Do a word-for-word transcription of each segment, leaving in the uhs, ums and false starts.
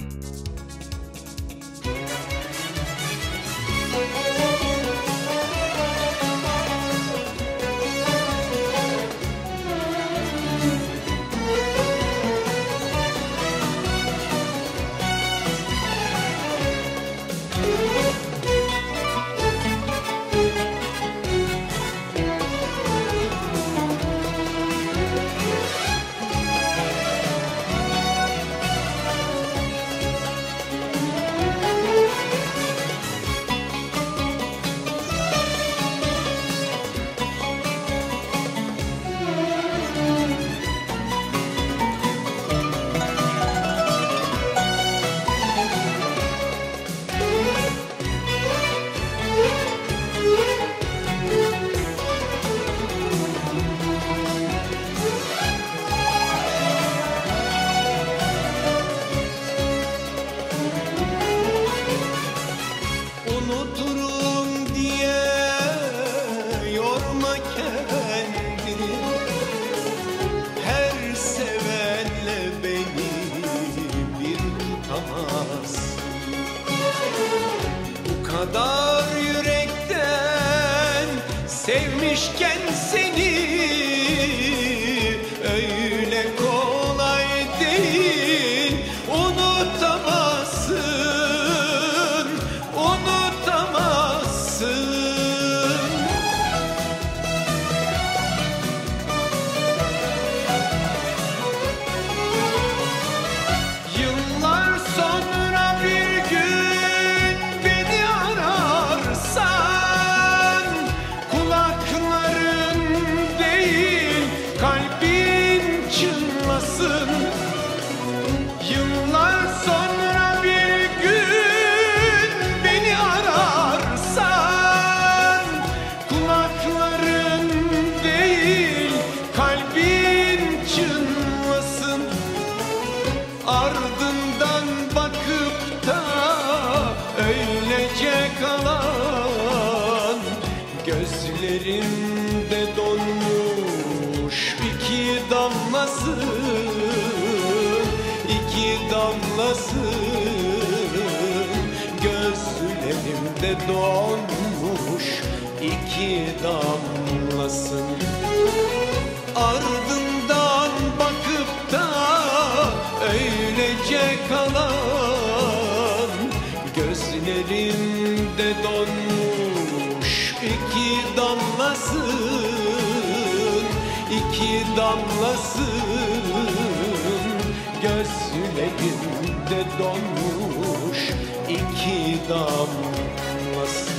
Unuturum diye yorma kendini, her sevenle beni bir tutamazsın. Bu kadar yürekten sevmişken seni öyle kolay değil unutamazsın. Yıllar sonra bir gün beni ararsan, kulakların değil kalbin çınlasın. Ardından bakıp da öylece kalan gözlerimde donmuş iki damlasın, iki damlasın, gözlerimde donmuş iki damlasın. Ardından bakıp da öylece kalan gözlerimde donmuş iki damlasın, iki damlasın, gözlerimde donmuş iki damlasın.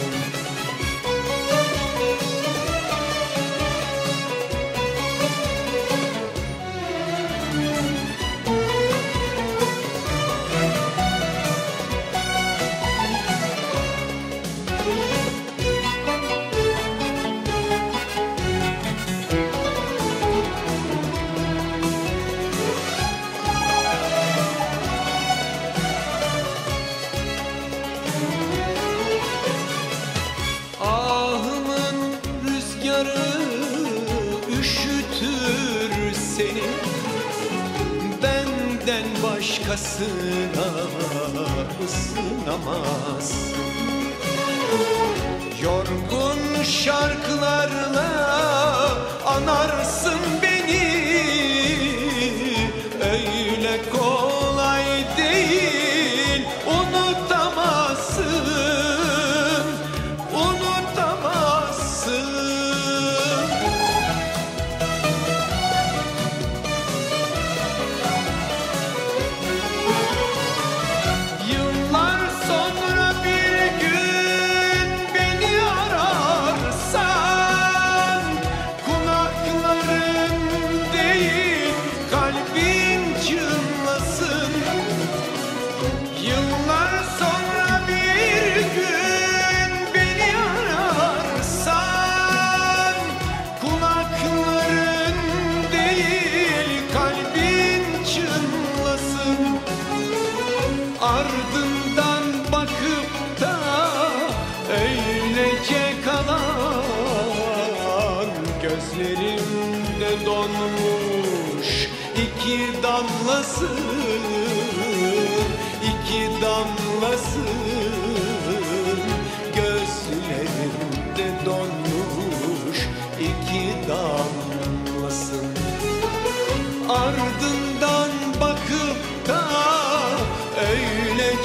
Ahımın rüzgarı üşütür seni, benden başkasına ısınamazsın. Yorgun şarkılarla anarsın beni, öyle kolay değil unutamazsın, unutamazsın. Yıllar sonra bir gün beni ararsan, kulakların değil kalbin çınlasın. Yıllar sonra bir gün beni ararsan, kulakların değil kalbin çınlasın. Ardından bakıp da öylece kalan gözlerimde donmuş iki damlasın, iki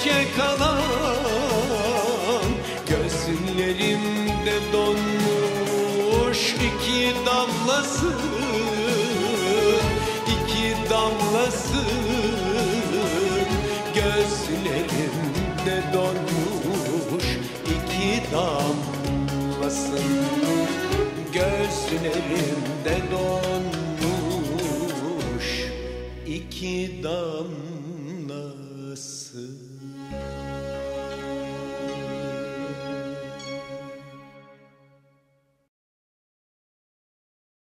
gece kalan gözlerimde donmuş iki damlasın, iki damlasın, gözlerimde donmuş iki damlasın, gözlerimde donmuş iki damlasın.